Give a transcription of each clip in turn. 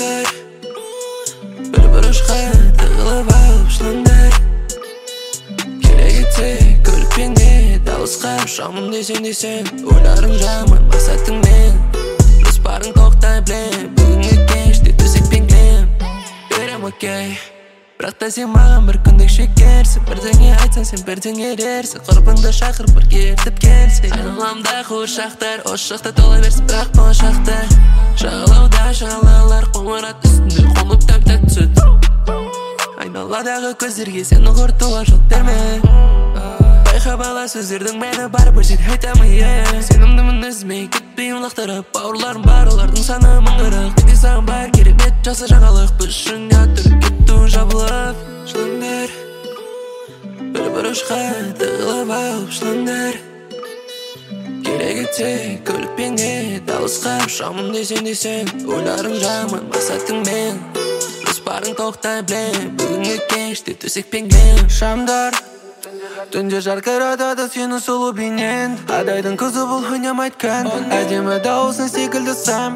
Жылаңдар бір бұрышқа тығылып алып жылаңдар керек етсе көлікпен де дауысқа ұшамын десең ойларың жаман мақсатыңмен жоспарың тоқтай білем бүгінгі кеште төсекпен кілем берем окей бірақ та сен маған бір күндік шекерсің бірдеңе айтсаң сен бірдеңе ерерсің құрбыңды шақырып бірге ертіп келсең айналамда қуыршақтар осы жақта тола берсін бірақ болашақта жағалауда шағалалар қоңырат үстінде қонып тәп-тәтті сүт айналадағы көздерге сені құртуға жол берме байқа бала сөздердің мәні бар бір жерде айтамын сенімдімін ізіме кетпеймін лақтырып бауырларым бар олардың саны мың қырық менде саған бар керемет жаса жаңалық біз үшін түріп кету жабылып жылаңдар бір бұрышқа тығылып алып жылаңдар керек етсе көлікпен де дауысқа ұшамын десең ойларың жаман мақсатыңмен жоспарың тоқтай білем бүгінгі кеште төсекпен кілем шамдар түнде жарқыратады сені сұлу бейнең адайдың қызы бұл ойнамайтын әдемі дауысың секілді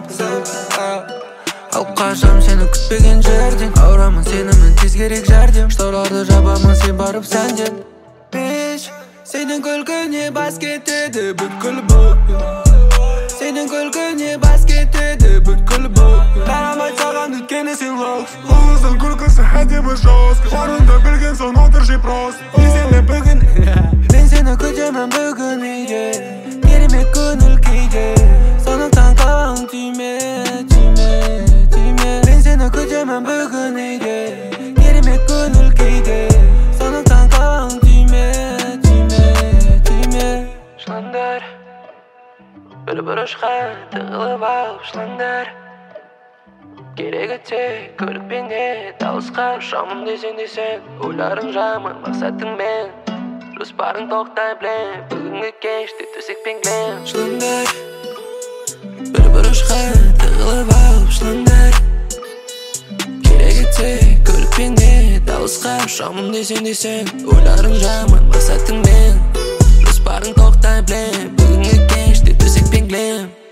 алып қашам сені күтпеген жерден ауырамын сенімен тез керек жәрдем шторларды жабамын сен барып сәнден беш сенің күлкіңе бас кетеді бүткіл бұл сенің күлкіңе бас кетеді бүткіл бұл қарамай саған өйткені сен локс ұлыздың күлкісі әдемі жостық орында білген соң отыр жеп рост мен сені күтемін бүгін үйде керемет көңіл күйде сондықтан қалаң түйме мен сені күтемін бүгін үйде керемет көңіл күйде сондықтан қалаң түйме жылаңдар бір бұрышқа тығылып алып жылаңдар керек етсе көлікпен де дауысқа ұшамын десең ойларың жаман мақсатыңмен жоспарың тоқтай білем бүгінгі кеште төсекпен кілем жылаңдар бір бұрышқа тығылып алып жылаңдар керек етсе көлікпен де дауысқа ұшамын десең ойларың жаман мақсатыңмен жоспарың тоқтай білем бүгінгі кеште төсекпен кілем